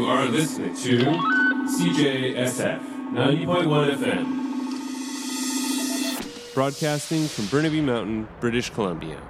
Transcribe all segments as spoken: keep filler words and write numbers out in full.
are listening to C J S F ninety point one F M, broadcasting from Burnaby Mountain, British Columbia.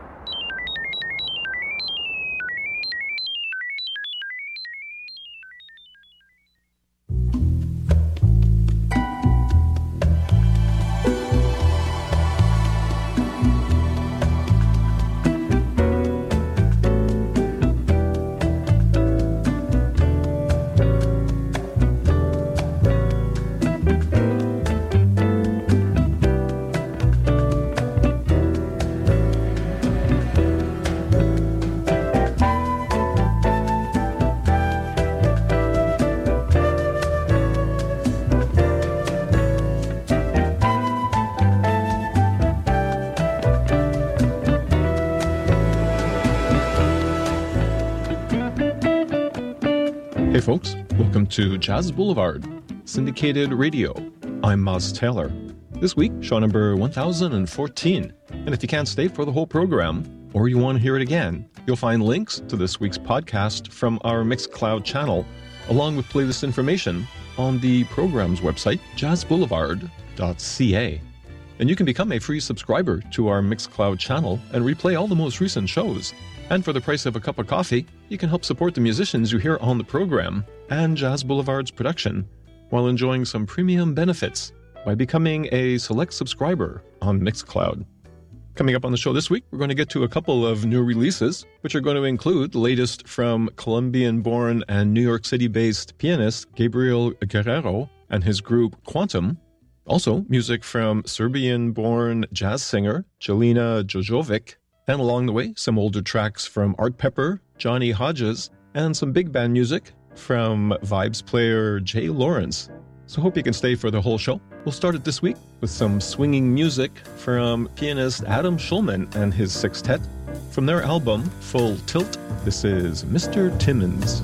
Hey folks, welcome to Jazz Boulevard, syndicated radio. I'm Maz Taylor. This week, show number one thousand fourteen. And if you can't stay for the whole program, or you want to hear it again, you'll find links to this week's podcast from our Mixcloud channel, along with playlist information on the program's website, jazz boulevard dot c a. And you can become a free subscriber to our Mixcloud channel and replay all the most recent shows. And for the price of a cup of coffee, you can help support the musicians you hear on the program and Jazz Boulevard's production while enjoying some premium benefits by becoming a select subscriber on Mixcloud. Coming up on the show this week, we're going to get to a couple of new releases, which are going to include the latest from Colombian-born and New York City-based pianist Gabriel Guerrero and his group Quantum. Also, music from Serbian-born jazz singer Jelena Jojovic. And along the way, some older tracks from Art Pepper, Johnny Hodges, and some big band music from Vibes player Jay Lawrence. So hope you can stay for the whole show. We'll start it this week with some swinging music from pianist Adam Schulman and his sextet. From their album, Full Tilt, this is Mister Timmons.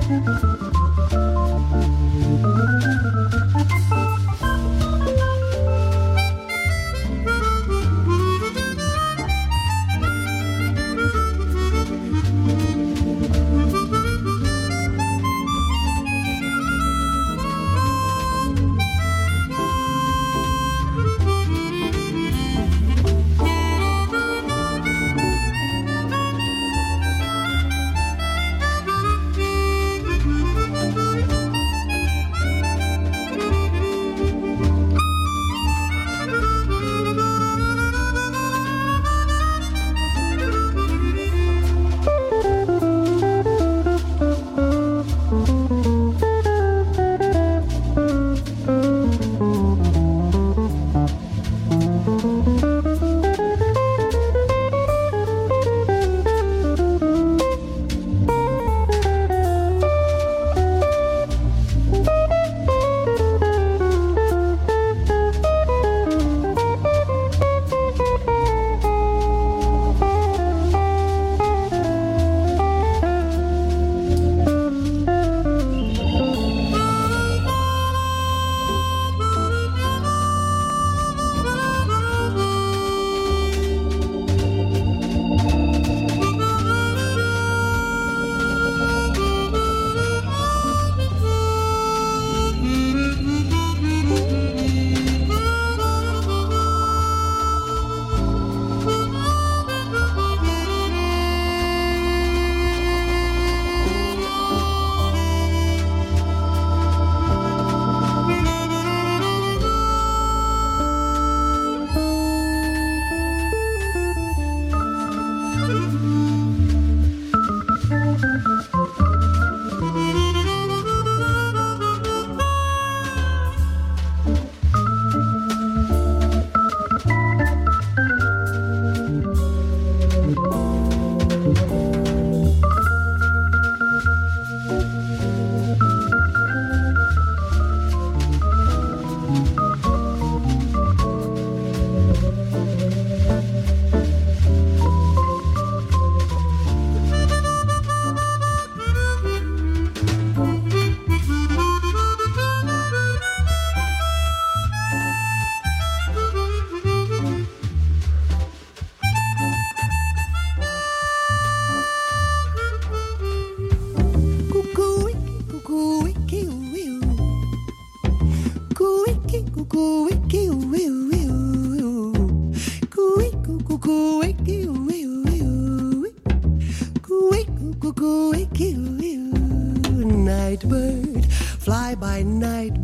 Night bird, fly by night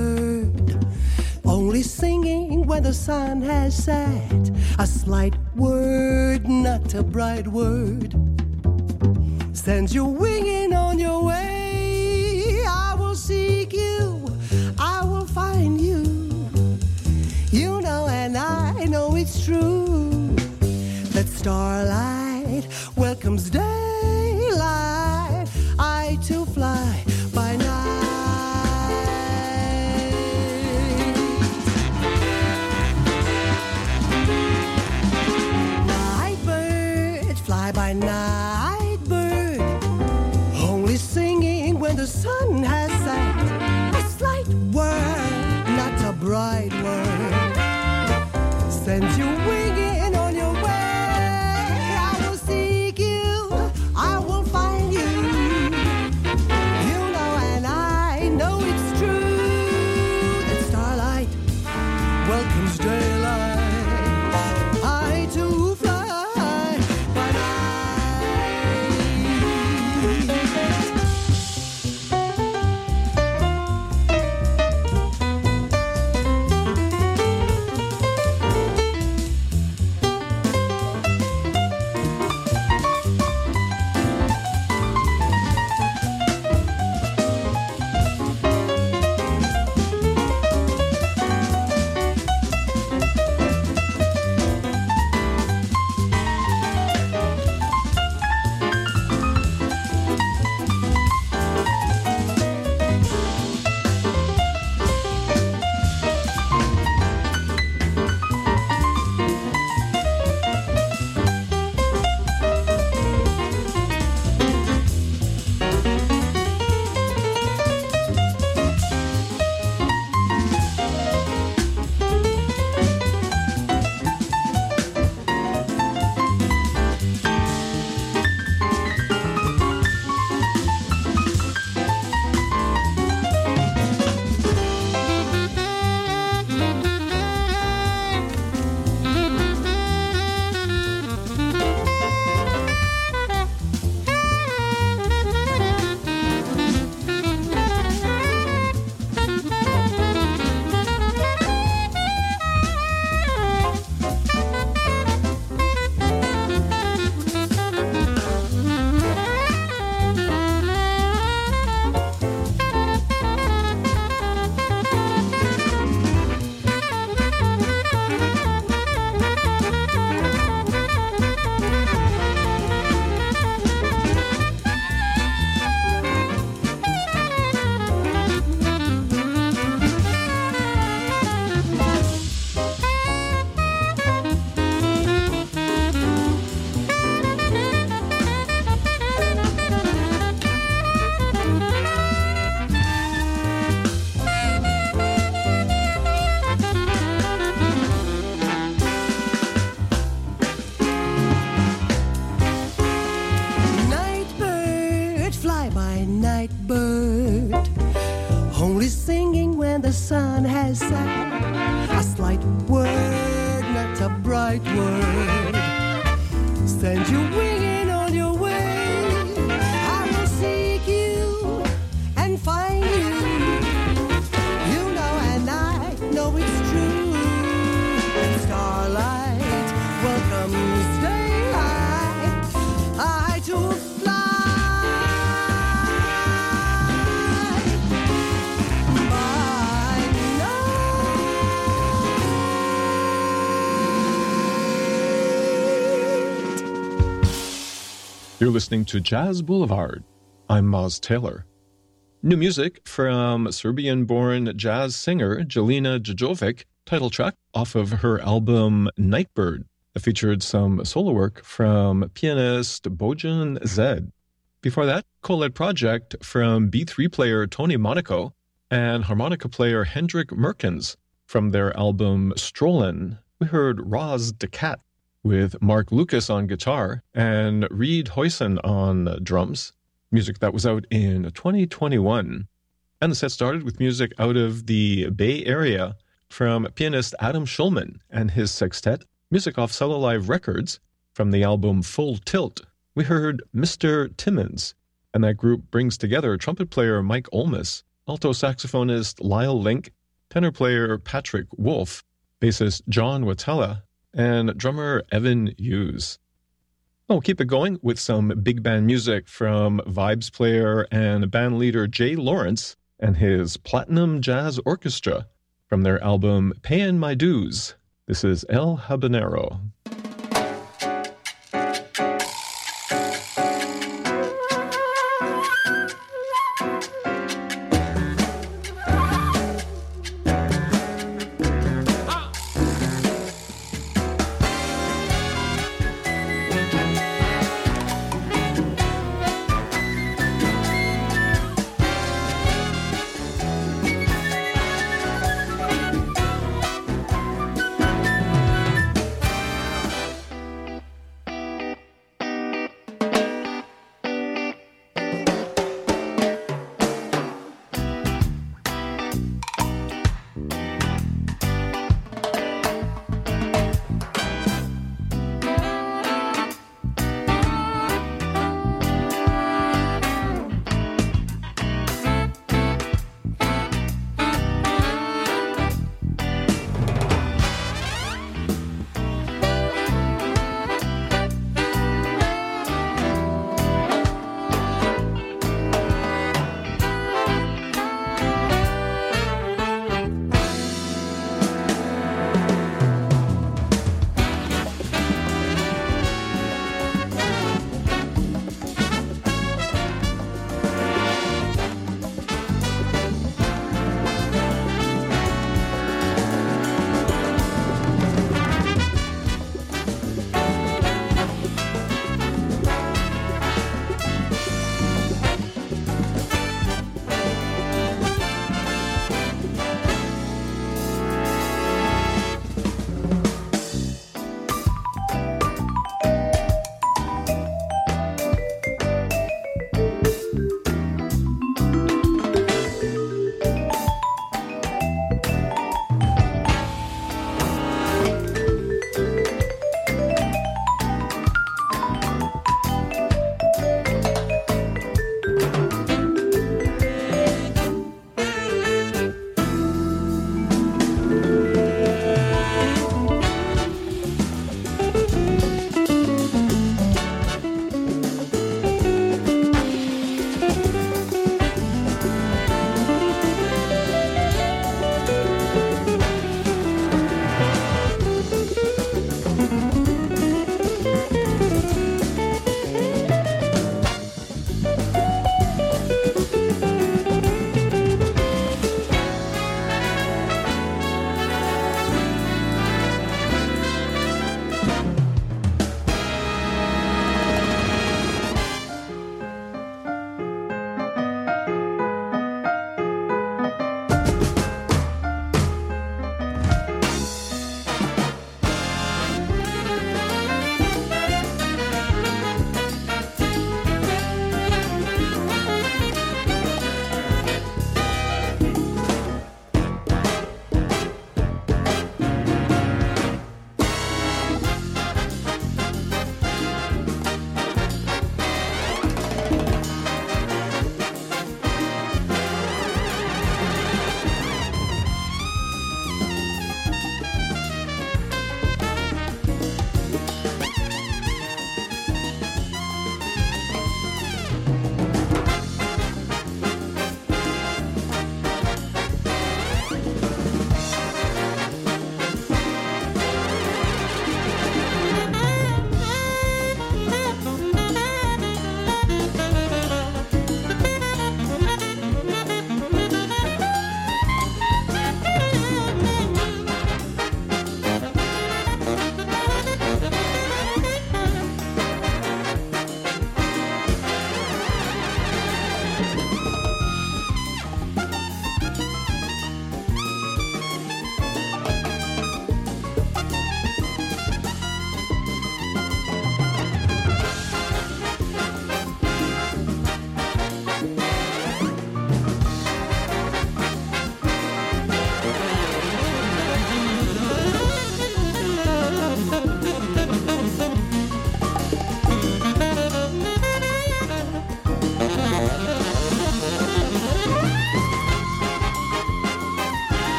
bird, only singing when the sun has set. A slight word, not a bright word, sends you winging on your way. I will seek you, I will find you. You know and I know it's true that starlight welcomes daylight. I too fly by night. Night bird, fly by night bird, only singing when the sun has set. A slight word, not a bright word, sends you winging on your way. I will seek you, I will find you. You know and I know it's true that starlight welcomes daylight. I too fly by night. night bird, only singing when the sun has set. A slight word, not a bright word, send you winging on your way. I will seek you and find you. You know and I know it's true. And starlight welcomes daylight. I to fly by night. You're listening to Jazz Boulevard. I'm Moz Taylor. New music from Serbian-born jazz singer Jelena Jojovic, title track off of her album Nightbird, that featured some solo work from pianist Bojan Zed. Before that, co-led project from B three player Tony Monaco and harmonica player Hendrik Merkens. From their album Strollin', we heard Roz de Cat with Mark Lucas on guitar and Reed Hoyson on drums, music that was out in twenty twenty-one. And the set started with music out of the Bay Area from pianist Adam Schulman and his sextet, music off Cello Live Records. From the album Full Tilt, we heard Mister Timmons, and that group brings together trumpet player Mike Olmus, alto saxophonist Lyle Link, tenor player Patrick Wolf, bassist John Watella, and drummer Evan Hughes. We'll keep it going with some big band music from Vibes player and band leader Jay Lawrence and his Platinum Jazz Orchestra from their album Payin' My Dues. This is El Habanero.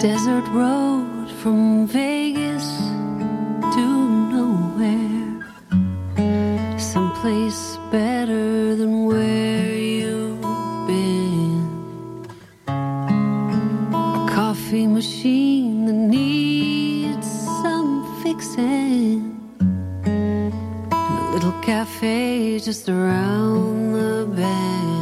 desert road from Vegas to nowhere, someplace better than where you've been. A coffee machine that needs some fixing, and a little cafe just around the bend.